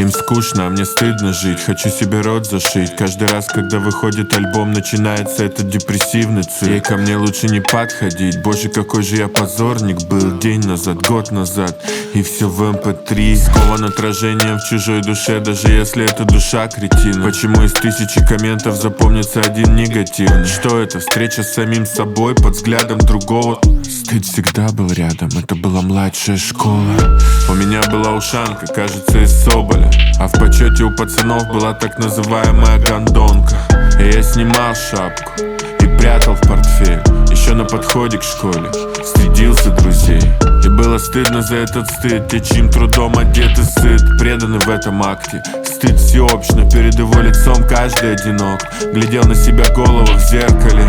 Им скучно, а мне стыдно жить. Хочу себе рот зашить. Каждый раз, когда выходит альбом, начинается этот депрессивный цикл. Ей ко мне лучше не подходить. Боже, какой же я позорник был день назад, год назад. И все в MP3 скован отражением в чужой душе, даже если это душа кретина. Почему из 1000 комментов запомнится один негативный? Что это? Встреча с самим собой под взглядом другого? Стыд всегда был рядом, это была младшая школа. У меня была ушанка, кажется, из соболя, а в почете у пацанов была так называемая гондонка. И я снимал шапку и прятал в портфель. Еще на подходе к школе стыдился друзей. И было стыдно за этот стыд. Те, чьим трудом одет и сыт, преданы в этом акте. Стыд всеобщно, перед его лицом каждый одинок. Глядел на себя голову в зеркале.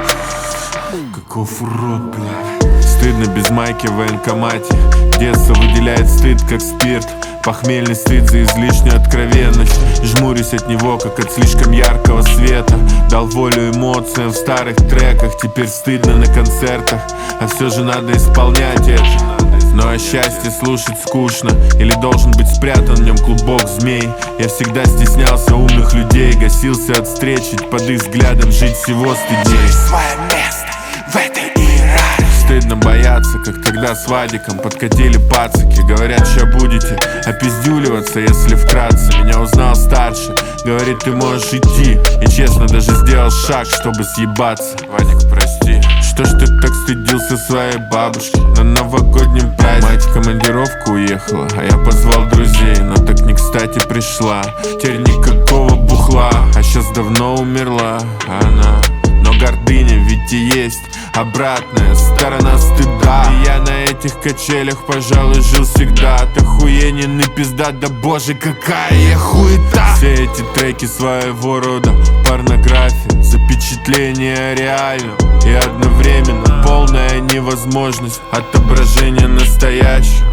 Каков урод, блядь. Стыдно без майки в военкомате. Детство выделяет стыд, как спирт. Похмельный стыд за излишнюю откровенность. Жмурюсь от него, как от слишком яркого света. Дал волю эмоциям в старых треках. Теперь стыдно на концертах, а все же надо исполнять это. Но о счастье слушать скучно. Или должен быть спрятан в нем клубок змей. Я всегда стеснялся умных людей. Гасился от встречи, под их взглядом жить всего стыдней. Свое место в этой иерархии. Стыдно бояться, как тогда с Вадиком подкатили пацаки. Говорят, ща будете опиздюливаться, если вкратце. Меня узнал старший, говорит, ты можешь идти. И честно, даже сделал шаг, чтобы съебаться. Вадик, прости. Что ж ты так стыдился своей бабушки на новогоднем празднике? Мать в командировку уехала, а я позвал друзей, но так не кстати пришла. Теперь никакого бухла, а сейчас давно умерла она. Но гордыня ведь и есть обратная сторона стыда. И я на этих качелях, пожалуй, жил всегда. От охуенен и пизда, да боже, какая я хуета. Все эти треки своего рода порнография, запечатление реального и одновременно полная невозможность отображения настоящего,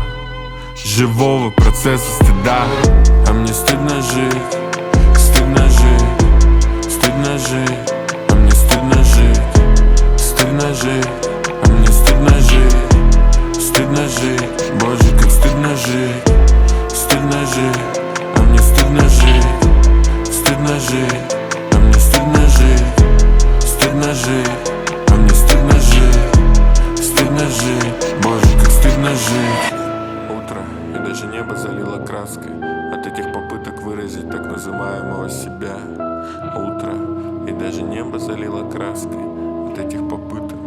живого процесса стыда. А мне стыдно жить, стыдно жить, стыдно жить. А мне стыдно жить, стыдно жить. А мне стыдно жить, стыдно жить. Боже, как стыдно жить, стыдно жить. А мне стыдно жить, стыдно жить. А мне стыдно жить, стыдно жить. А мне стыдно жить, стыдно жить. Боже, как стыдно жить. Утро, и даже небо залило краской от этих попыток выразить так называемого себя. Утро, и даже небо залило краской от этих попыток